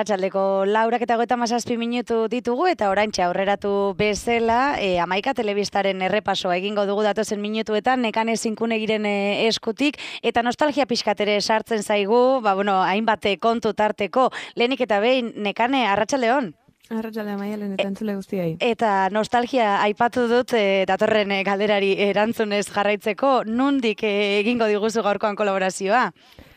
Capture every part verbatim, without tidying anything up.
Arratsaldeko laurak eta hogeita hamazazpi minutu ditugu eta oraintxe aurreratu bezala e, Hamaika telebistaren errepasoa egingo dugu datozen minutuetan Nekane Zinkunegiren e, eskutik eta nostalgia pixkatere sartzen zaigu, ba bueno, hainbat kontu tarteko. Lehenik eta behin, Nekane, arratsaldeon. Arratsalde Maialen eta entzule guztiei. Eta nostalgia aipatu dut e, datorren e, galderari erantzunez jarraitzeko, nondik e, egingo diguzu gaurkoan kolaborazioa?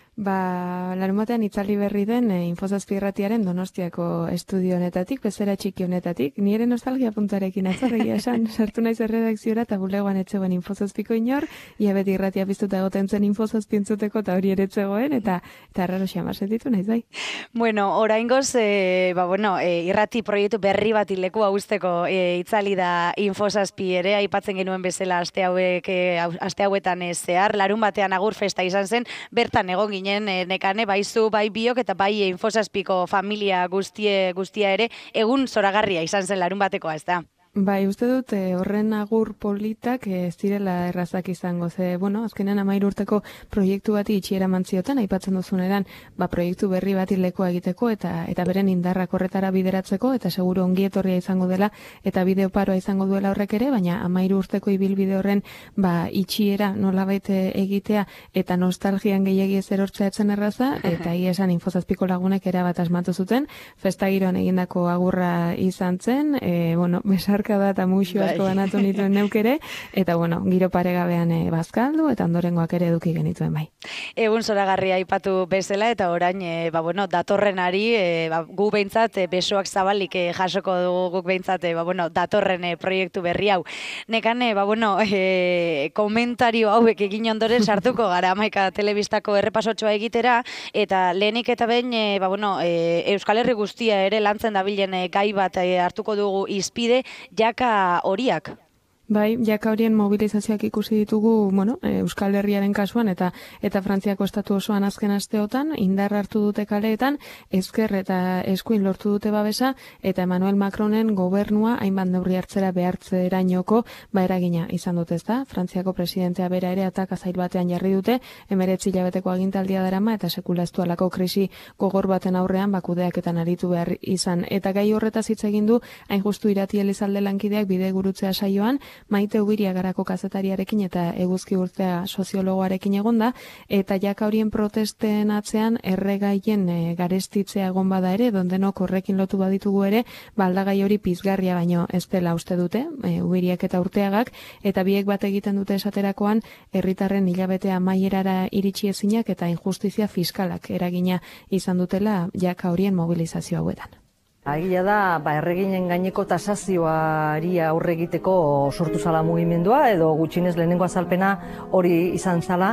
Ba, larunbatean itzali berri den e, Infozazpi irratiaren Donostiako estudio honetatik, bezera txiki honetatik, nire nostalgia puntarekin atzarregia esan, sartu naiz erredakziora eta bulegoan etzegoen Infozazpiko inor, ia beti irratia piztuta egoten zen Infozazpi entzuteko eta hori ere etzegoen, eta eta arraro xamar sentitu naiz bai. Bueno, oraingoz, e, ba, bueno, e, irrati proiektu berri bat leku hausteko e, itzali da Infozazpi ere, aipatzen genuen bezala aste hauek, e, aste hauetan e, zehar, larun batean agur festa izan zen, bertan egon ginen Nekane, bai zu, bai biok eta bai Infozazpiko familia guztie, guztia ere, egun zoragarria izan zen larun batekoa, ez da? Bai, uste dut eh, horren agur politak ez eh, direla errazak izango. Ze, bueno, azkenean hamairu urteko proiektu bati itxiera mantzioten, aipatzen duzuneran, ba, proiektu berri bati lekoa egiteko eta eta beren indarrak horretara bideratzeko, eta seguru ongietorria izango dela, eta bideo paroa izango duela horrek ere, baina hamairu urteko ibilbide horren ba, itxiera nolabait egitea, eta nostalgian gehiegi ez erortzea etzen erraza, eta hi esan Infozazpiko lagunek erabat asmatu zuten, festa giroan egindako agurra izan zen, e, bueno, besar da eta muxu asko banatu nituen neukere, eta bueno, giro paregabean e, bazkaldu, eta ondorengoak ere eduki genituen bai. Egun zoragarria aipatu bezala, eta orain, e, ba, bueno, datorrenari, e, ba, gu behintzat, e, besoak zabalik e, jasoko dugu guk behintzat, e, ba, bueno, datorren e, proiektu berri hau. Nekane, ba, bueno, e, komentario hauek egin ondoren sartuko gara Hamaika telebistako errepasotxoa egitera, eta lehenik eta behin, e, ba, bueno, e, Euskal Herri guztia ere lantzen dabilen e, gai bat e, hartuko dugu izpide, jaka horiak. Bai, jaka horien mobilizazioak ikusi ditugu, bueno, Euskal Herriaren kasuan eta eta Frantziako estatu osoan azken asteotan, indar hartu dute kaleetan, ezker eta eskuin lortu dute babesa, eta Emmanuel Macronen gobernua hainbat neurri hartzera behartzerainoko ba eragina izan dute, ezta? Frantziako presidentea bera ere ataka zail batean jarri dute, hemeretzi hilabeteko agintaldia darama eta sekula ez duelako krisi gogor baten aurrean bakudeaketan aritu behar izan. Eta gai horretaz hitz egin du, hain justu Irati Elizalde lankideak bide gurutzea saioan, Maite Ubiria garako kazetariarekin eta Eguzki Urtea soziologoarekin egonda, eta jaka horien protesten atzean erregaien e, garestitzea egon bada ere, dondenok horrekin lotu baditugu ere, baldagai hori pizgarria baino ez dela uste dute, e, Ubiriak eta Urteagak, eta biek bat egiten dute esaterakoan, herritarren hilabetea amaierara iritsi ezinak eta injustizia fiskalak eragina izan dutela jaka horien mobilizazio hauetan. Egia da, ba, erreginen gaineko tasazioari aurre egiteko sortu zala mugimendua, edo gutxinez lehenengo azalpena hori izan zala,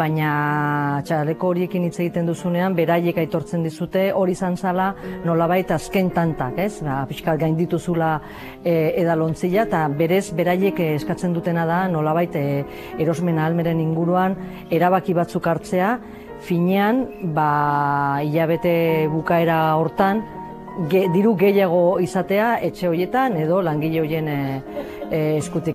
baina txaleko horiekin hitz egiten duzunean, beraiek aitortzen dizute hori izan zala nolabait azken tantak, ez? Ba, pixkat gaindituzula e, edalontzila, eta berez beraiek eskatzen dutena da nolabait e, erosmen ahalmeren inguruan erabaki batzuk hartzea, finean, ba, hilabete bukaera hortan, Ge, diru gehiago izatea etxe horietan edo langile horien e, e, eskutik.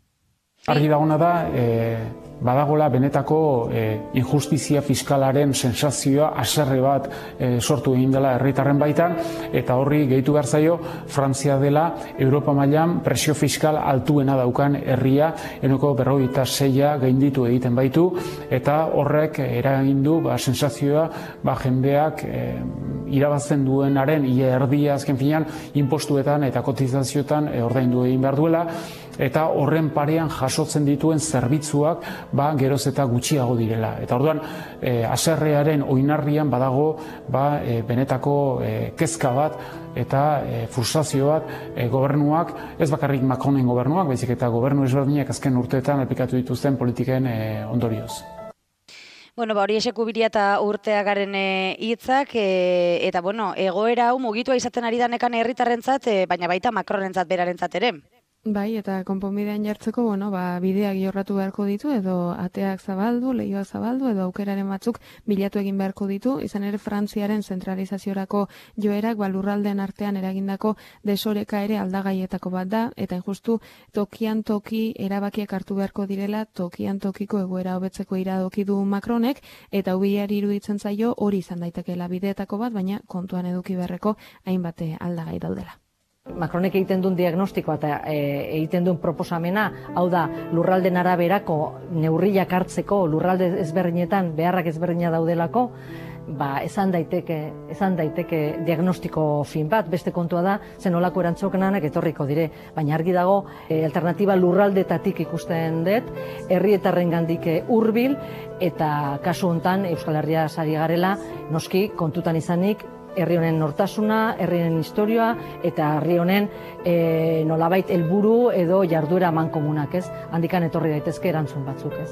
Argi dagona da, e, badagola benetako e, injustizia fiskalaren sensazioa haserre bat e, sortu egin dela herritarren baitan, eta horri gehitu behar zaio Frantzia dela Europa mailan presio fiskal altuena daukan herria, ehuneko berrogeita seia gainditu egiten baitu, eta horrek eragin du ba, sensazioa ba, jendeak e, irabazten duenaren ia erdia azken finean inpostuetan eta kotizazioetan e, ordaindu egin behar duela, eta horren parean jasotzen dituen zerbitzuak ba, geroz eta gutxiago direla. Eta orduan, e, haserrearen oinarrian badago ba, e, benetako e, kezka bat eta e, frustrazio bat e, gobernuak, ez bakarrik Macronen gobernuak, baizik eta gobernu ezberdinak azken urteetan aplikatu dituzten politiken e, ondorioz. Bueno, ba, hori esek Ubiria eta Urteagaren hitzak, e, eta bueno, egoera hau mugitua izaten ari da Nekane herritarrentzat, e, baina baita Macronentzat berarentzat ere. Bai, eta konponbidean jartzeko, bueno, ba, bideak jorratu beharko ditu, edo ateak zabaldu, lehioak zabaldu, edo aukeraren batzuk bilatu egin beharko ditu, izan ere Frantziaren zentralizaziorako joerak, ba, lurraldeen artean eragindako desoreka ere aldagaietako bat da, eta injustu tokian toki erabakiak hartu beharko direla, tokian tokiko egoera hobetzeko iradoki du Macronek, eta ubiari iruditzen zaio hori izan daitekeela bideetako bat, baina kontuan eduki beharreko hainbat aldagai daudela. Macronek egiten duen diagnostikoa eta e, egiten duen proposamena, hau da, lurralden araberako neurriak hartzeko, lurralde ezberdinetan beharrak ezberdina daudelako, ba, esan daiteke, esan daiteke diagnostiko fin bat, beste kontua da, zen olako erantzukenanak etorriko dire, baina argi dago, e, alternatiba lurraldetatik ikusten dut, herrietarren gandik hurbil, eta kasu hontan Euskal Herria sari garela, noski kontutan izanik, herri honen nortasuna, herri honen historioa, eta herri honen e, nolabait helburu edo jarduera mankomunak, ez? Handikan etorri daitezke erantzun batzuk, ez?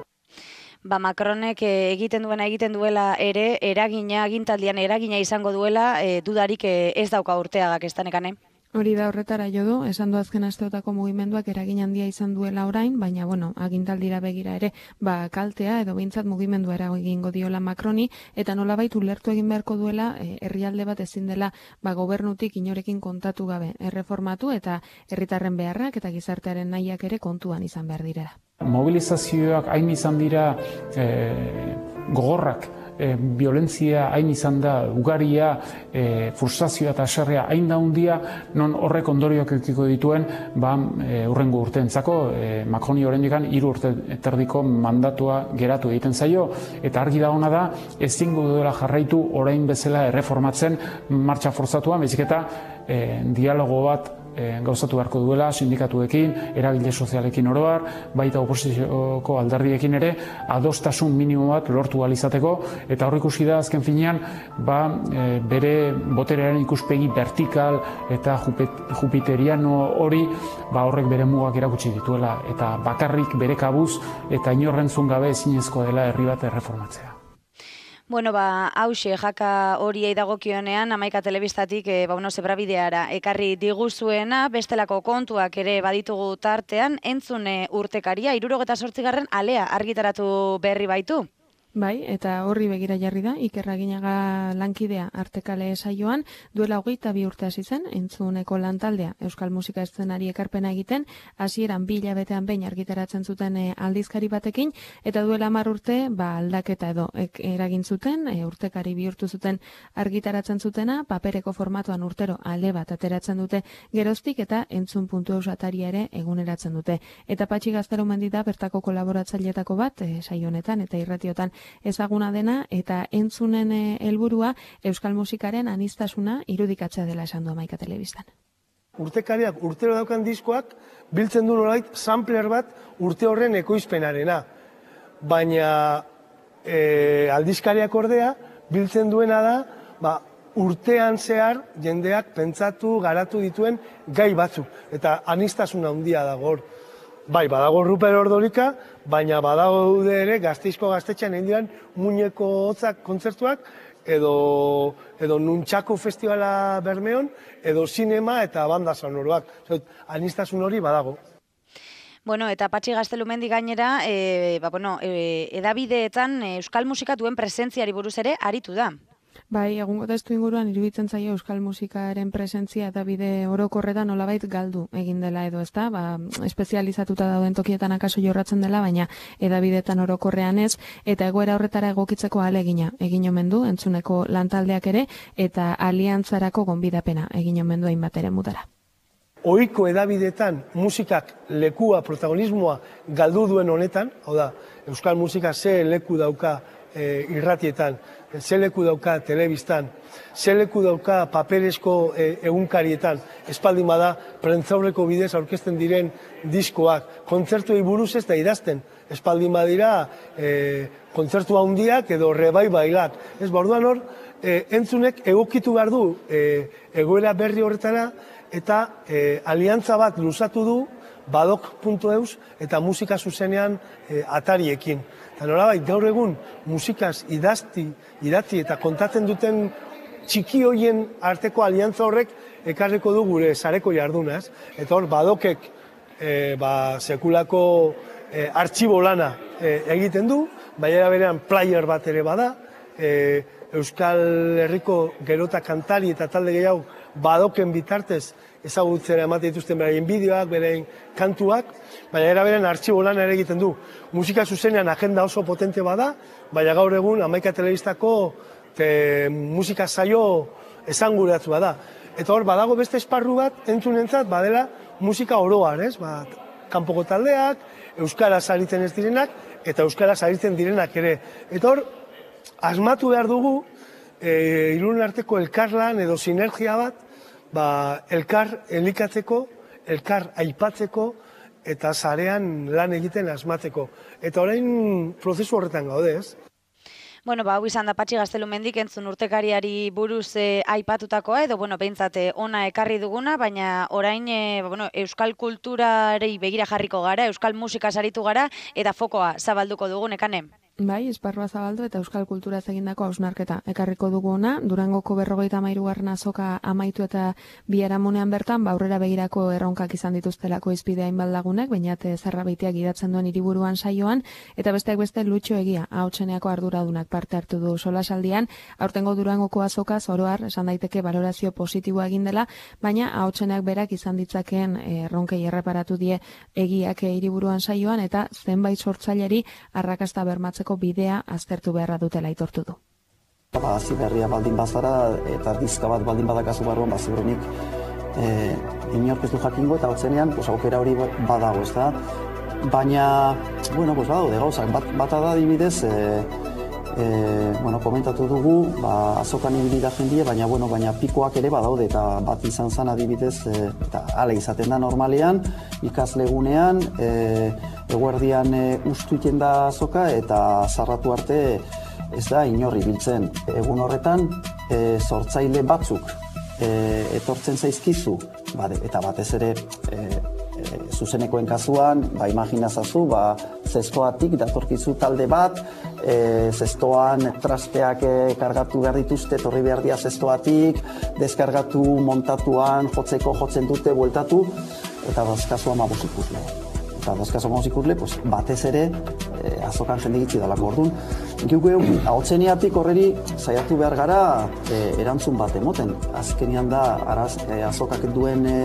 Ba, Macronek egiten duena egiten duela ere, eragina, agintaldian eragina izango duela, e, dudarik e, ez dauka Urteagak ez danekane. Hori da horretara jo du, esan du azken asteotako mugimenduak eragin handia izan duela orain, baina bueno, agintaldira begira ere, ba kaltea edo behintzat mugimendua eragingo diola Macroni, eta nolabait ulertu egin beharko duela e, herrialde bat ezin dela ba gobernutik inorekin kontatu gabe erreformatu eta herritarren beharrak eta gizartearen nahiak ere kontuan izan behar direla. Mobilizazioak hain izan dira e, gogorrak, E, violentzia hain izan da, ugaria, e, frustrazioa eta haserrea hain da hundia, non horrek ondorioak edukiko dituen, ba, e, urrengo urteentzako, e, Macroni oraindik hiru urte terdiko mandatua geratu egiten zaio, eta argi da ona da, ezingo duela jarraitu orain bezala erreformatzen martxa forzatuan, baizik eta e, dialogo bat gauzatu beharko duela sindikatuekin, eragile sozialekin oro har, baita oposizioko alderdiekin ere adostasun minimo bat lortu ahal izateko, eta hor ikusi da azken finean ba, e, bere boterearen ikuspegi vertikal eta jupiteriano hori ba, horrek bere mugak erakutsi dituela, eta bakarrik bere kabuz eta inorrentzun gabe ezinezkoa dela herri bat erreformatzea. Bueno, ba, hause, jaka horiei dagokionean, Hamaika Telebistatik, e, ba, uno, zebrabideara ekarri diguzuena, bestelako kontuak ere baditugu tartean, entzune urtekaria, hirurogeta zortzigarren alea argitaratu berri baitu. Bai, eta horri begira jarri da, Iker Aginaga lankidea Artekale saioan, duela hogeita bi urte hasi zen, entzuneko lantaldea Euskal Musika Eszenari ekarpena egiten, hasieran bi hilabetean behin argitaratzen zuten e, aldizkari batekin, eta duela hamar urte, ba, aldaketa edo ek, eragin zuten, e, urtekari bihurtu zuten argitaratzen zutena, papereko formatuan urtero ale bat ateratzen dute geroztik, eta entzun puntu eusataria ere eguneratzen dute. Eta Patxi Gaztelumendi da bertako kolaboratzaileetako bat, e, saio honetan eta irratiotan ezaguna dena, eta entzunen helburua Euskal Musikaren aniztasuna irudikatzea dela esan du Hamaika Telebistan. Urtekariak urtero daukan diskoak biltzen du nolait sampler bat urte horren ekoizpenarena. Baina e, aldizkariak ordea biltzen duena da ba, urtean zehar jendeak pentsatu, garatu dituen gai batzuk. Eta aniztasuna handia dago hor. Bai, badago Ruper Ordorika, baina badago ere Gasteizko gaztetxean egin diren muñeko hotzak kontzertuak, edo, edo Nuntxako Festivala Bermeon, edo sinema eta banda sonoroak. Aniztasun hori badago. Bueno, eta Patxi Gaztelumendi gainera, e, ba, bueno, e, edabideetan Euskal Musika duen presentziari buruz ere aritu da. Bai, egungo testu inguruan iruditzen zaio Euskal Musikaren presentzia eta bide orokorretan nolabait galdu egin dela edo, ezta? Ba, espezializatuta dauden tokietan akaso jorratzen dela, baina edabidetan orokorrean ez, eta egoera horretara egokitzeko ahalegina egin omen du entzuneko lantaldeak ere, eta aliantzarako gonbidapena egin omen du hainbat eremutara. Ohiko edabidetan musikak lekua, protagonismoa galdu duen honetan, hau da, Euskal Musika ze leku dauka e, irratietan, ze leku dauka telebistan, ze leku dauka paperezko e, egunkarietan, espaldin bada prentzaurreko bidez aurkezten diren diskoak, kontzertuei buruz ez da idazten, espaldin badira e, kontzertu handiak edo rebaibaiak. Ez, orduan hor, e, entzunek egokitu behar du e, egoera berri horretara, eta e, aliantza bat luzatu du badok puntu eus eta musika zuzenean e, atariekin. Eta nolabait, gaur egun musikaz idazti, idatzi eta kontatzen duten txiki hoien arteko aliantza horrek ekarriko du gure sareko jarduna, ez? Eta hor, badokek e, ba, sekulako e, artxibo lana e, egiten du, baina berean player bat ere bada, e, Euskal Herriko gerota kantari eta talde gehiago badoken bitartez ezagutzera ematen dituzten beraien bideoak, beraien kantuak, baina era berean artxibo lana ere egiten du. Musika zuzenean agenda oso potente bada, baina gaur egun Hamaika Telebistako te, musika saio esanguratua da. Eta hor, badago beste esparru bat entzunentzat badela musika oroar, ez? Ba, kanpoko taldeak, euskaraz aritzen ez direnak, eta euskaraz aritzen direnak ere. Eta hor, asmatu behar dugu, e, hiruren arteko elkarlan edo sinergia bat, ba, elkar elikatzeko, elkar aipatzeko, eta sarean lan egiten asmatzeko. Eta orain prozesu horretan gaude, ez? Bueno, ba, hau izan da Patxi Gaztelumendik entzun urtekariari buruz e, aipatutakoa, edo, bueno, behintzat ona ekarri duguna, baina orain, e, bueno, euskal kulturarei begira jarriko gara, euskal musika saritu gara, eta fokoa zabalduko dugu, Nekane? Bai, esparrua zabaldu eta euskal kulturaz egindako hausnarketa ekarriko dugu ona. Durangoko berrogeita hamairugarren azoka amaitu eta biharamunean bertan, ba, aurrera begirako erronkak izan dituztelako izpide hainbat lagunek, bainat Zarrabeitiak idatzen duen hiriburuan saioan, eta besteak beste Lutxo Egia, ahotseneako arduradunak parte hartu du solasaldian. Aurtengo Durangoko azoka oroar esan daiteke balorazio positiboa egin dela, baina ahotseneak berak izan ditzakeen erronkei erreparatu die Egiak hiriburuan saioan, eta zenbait sortzaileri arrakasta bermatzeko bidea aztertu beharra dutela aitortu du. Hasi berria baldin bazara eta dizka bat baldin badakazu barruan, baziurrenik e, inork ez du jakingo eta hotzenean pues, aukera hori badago, ez da? Baina, bueno, pues, badaude gauzak, bat, bata da adibidez, e, e, bueno, komentatu dugu, ba, azokan ibilida jendie, baina, bueno, baina pikoak ere badaude, eta bat izan zen adibidez, e, eta ale izaten da normalean, ikaslegunean, e, eguerdian e, ustu iten da azoka eta zarratu arte ez da inorri biltzen. Egun horretan, e, sortzaile batzuk e, etortzen zaizkizu, bade, eta batez ere e, e, zuzenekoen kasuan, ba, imaginazazu, ba, zestoatik datorkizu talde bat, e, zestoan trasteak e, kargatu behar dituzte, torri behar dia zestoatik, deskargatu montatuan, jotzeko jotzen dute, bueltatu, eta bazkazua mabuz ikusle. Eta dozkazo ikusle, pues, batez ere e, azokan jende gitzi dalako orduan. Guk egu, ahotzeneatik horreri saiatu behar gara e, erantzun bat emoten. Azkenean da araz, e, azokak duen e,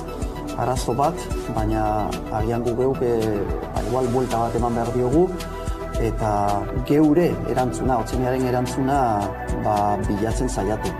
arazo bat, baina agian guk euk e, igual buelta bat eman behar diogu, eta geure erantzuna, ahotzenearen erantzuna ba, bilatzen saiatu.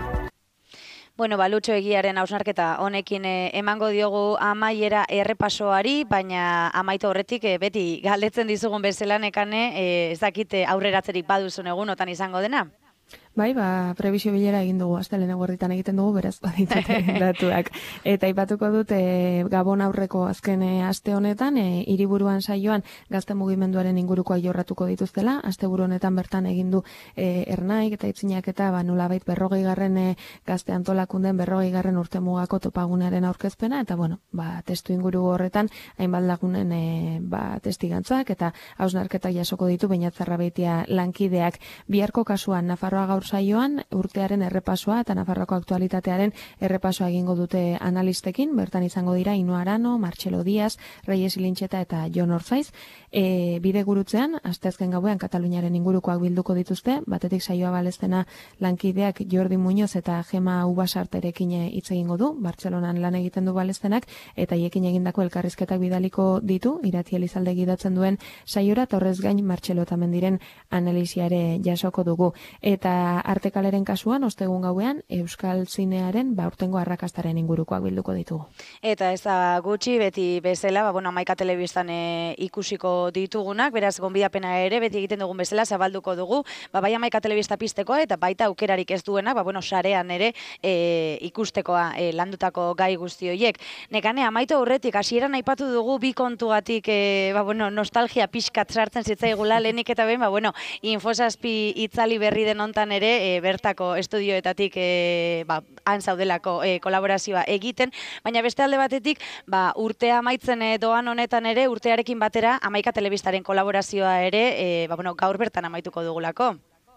Bueno, ba, Lutxo Egiaren hausnarketa honekin eh, emango diogu amaiera errepasoari, baina amaitu horretik eh, beti galdetzen dizugun bezala Nekane, eh, ez dakite aurreratzerik baduzun egunotan izango dena? Bai, ba, prebizio bilera egin dugu, astelehen eguerditan egiten dugu, beraz, baditute datuak. Eta aipatuko dut, e, Gabon aurreko azken e, aste honetan, e, hiriburuan saioan gazte mugimenduaren ingurukoa jorratuko dituztela, asteburu honetan bertan egin du e, ernaik eta itzinak eta ba, nolabait berrogei garren e, gazte antolakunden berrogei garren urte mugako topagunearen aurkezpena, eta bueno, ba, testu inguru horretan, hainbat lagunen e, ba, testigantzak eta hausnarketak jasoko ditu, baina Zarrabeitia lankideak biharko kasuan Nafarroa gaur saioan urtearen errepasoa eta Nafarroako aktualitatearen errepasoa egingo dute analistekin, bertan izango dira Ino Arano, Martxelo Díaz, Reyes Ilintxeta eta Jon Orzaiz. E, bide gurutzean, asteazken gauean Kataluniaren ingurukoak bilduko dituzte, batetik saioa balestena lankideak Jordi Muñoz eta Gema Ubasarterekin hitz egingo du, Bartzelonan lan egiten du balestenak, eta hiekin egindako elkarrizketak bidaliko ditu, Irati Elizalde gidatzen duen saiora, torrez gain Martxelo eta Mendiren analisiare jasoko dugu. Eta Artekaleren kasuan, ostegun gauean, Euskal Zinearen ba, urtengo arrakastaren ingurukoak bilduko ditugu. Eta ez da gutxi, beti bezala, ba, bueno, Hamaika Telebistan e, ikusiko ditugunak, beraz, gonbidapena ere, beti egiten dugun bezala, zabalduko dugu, ba, bai Hamaika Telebista pizteko, eta baita aukerarik ez duena, ba, bueno, sarean ere e, ikustekoa e, landutako gai guzti horiek. Nekane, amaitu aurretik, hasieran aipatu dugu bi kontugatik, e, ba, bueno, nostalgia pixkat sartzen zitzaigula, lehenik eta behin, ba, bueno, Infosazpi itzali berri den hontan ere, e, bertako estudioetatik e, ba, han zaudelako e, kolaborazioa egiten, baina beste alde batetik, ba, urtea amaitzen e, doan honetan ere, urtearekin batera, Hamaika Telebistaren kolaborazioa ere, e, ba, bueno, gaur bertan amaituko dugulako.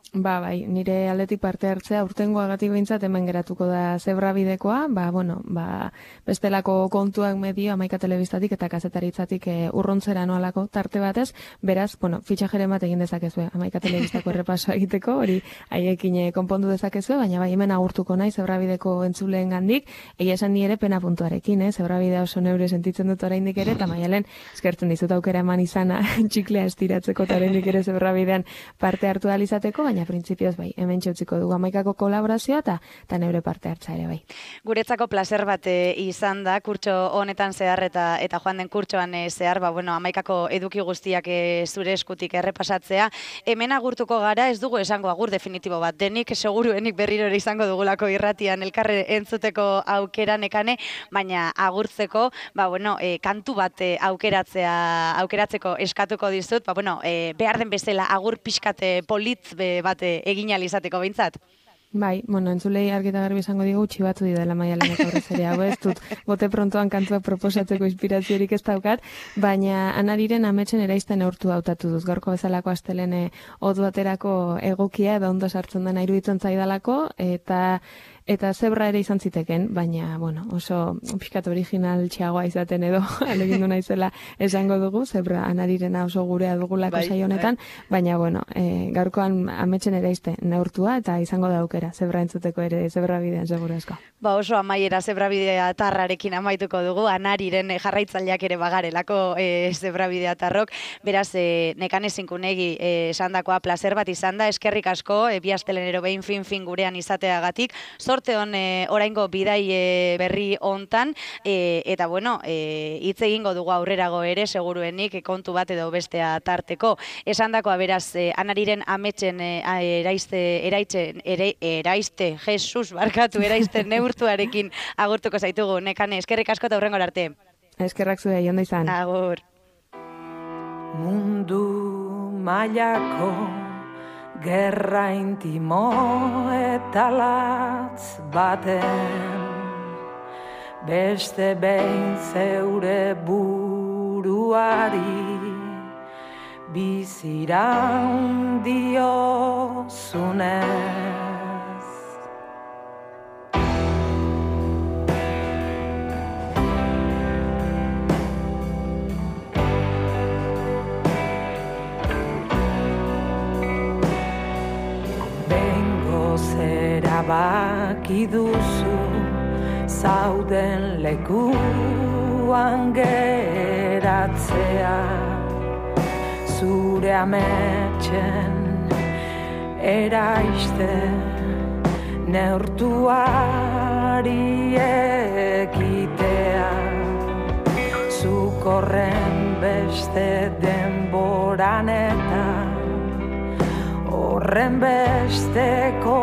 Ba, bai, nire aldetik parte hartzea urtengoagatik behintzat hemen geratuko da zebrabidekoa, ba, bueno, ba, bestelako kontuak medio Hamaika Telebistatik eta kazetaritzatik e, urrontzera noalako tarte batez, beraz, bueno, fitxajeren bat egin dezakezue Hamaika Telebistako errepasoa egiteko, hori haiekin konpondu dezakezue, baina bai, hemen agurtuko nahi zebrabideko entzuleen gandik, egia esan ni ere pena puntuarekin, eh? Zebrabidea oso neure sentitzen dut oraindik ere, eta Maialen, eskertzen dizut aukera eman izana txiklea estiratzeko eta oraindik ere zebrabidean parte hartu ahal izateko, baina printzipioz bai, hemen txutziko dugu Hamaikako kolaborazioa eta eta neure parte hartza ere bai. Guretzako placer bat e, izan da, kurtso honetan zehar eta eta joan den kurtsoan e, zehar, ba, bueno, Hamaikako eduki guztiak e, zure eskutik errepasatzea. Hemen agurtuko gara, ez dugu esango agur definitibo bat, denik seguruenik berriro ere izango dugulako irratian elkarre entzuteko aukera nekane, baina agurtzeko, ba, bueno, e, kantu bat e, aukeratzea, aukeratzeko eskatuko dizut, ba, bueno, e, behar den bezala agur pixkate politz be, bat egin alizateko behintzat. Bai, bueno, entzulei argi eta garbi izango digu utzi batzu didela Maialenek aurrez ere, hau ez dut bote prontoan kantuak proposatzeko inspiraziorik ez daukat, baina Anariren ametsen eraizten neurtu hautatu duz, gaurko bezalako astelene odu baterako egokia edo ondo sartzen dena iruditzen zaidalako, eta eta zebra ere izan ziteken, baina, bueno, oso pixkat original txagoa izaten edo, alegindu naizela esango dugu, zebra Anarirena oso gurea dugulako bai, saio honetan, bai. Baina, bueno, e, gaurkoan ametsen eraizte neurtua, eta izango da aukera, zebra entzuteko ere, zebra bidean segura esko. Ba, oso amaiera zebra bidea tarrarekin amaituko dugu, Anariren jarraitzaileak ere bagarelako e, zebra bidea tarrok, beraz, e, Nekane Zinkunegi e, esandakoa placer bat izan da, eskerrik asko, e, bi astelenero behin fin-fin gurean izateagatik, sorte hon e, oraingo bidai e, berri hontan, e, eta bueno, e, hitz egingo dugu aurrerago ere, seguruenik kontu bat edo bestea tarteko. Esandakoa beraz, e, Anariren ametsen e, eraizte, eraitzen, ere, eraizte, Jesus, barkatu, eraizte neurtuarekin agurtuko zaitugu. Nekane, eskerrik asko eta hurrengora arte. Eskerrak zure, ondo izan. Agur. Mundu mailako gerra intimo eta latz baten beste behin zeure buruari biziran diozunez. Erabaki duzu zauden lekuan geratzea, zure ametsen eraiste neurtuari ekitea, zuk horren beste denboran eta horren besteko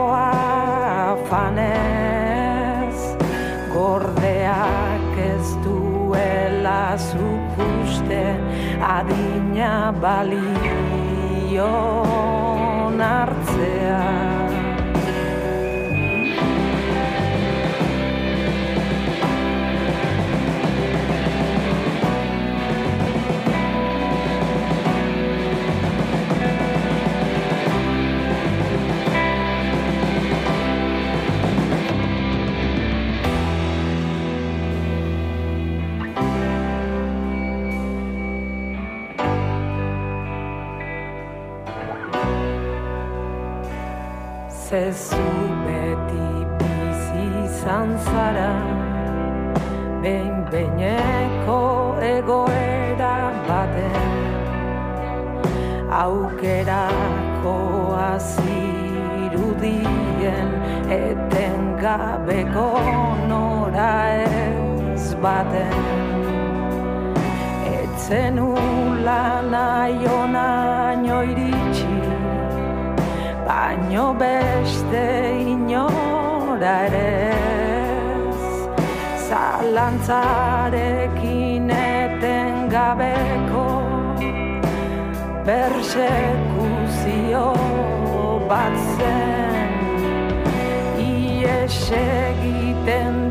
afanez, gordeak ez duela zuk uste adina balion hartzea. Zezu beti bizi izan zara, behin-behineko egoera baten, aukerako azirudien etengabeko nora ez baten, etzen ula nahi onaino iritsi, baino beste inora ere ez, zalantzarekin etengabeko persekuzio bat zen, ies egiten